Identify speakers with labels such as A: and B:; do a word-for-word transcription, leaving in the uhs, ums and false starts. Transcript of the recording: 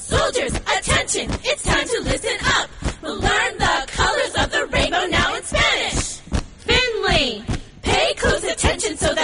A: Soldiers, attention, it's time to listen up. We'll learn the colors of the rainbow now in Spanish. Finley, pay close attention so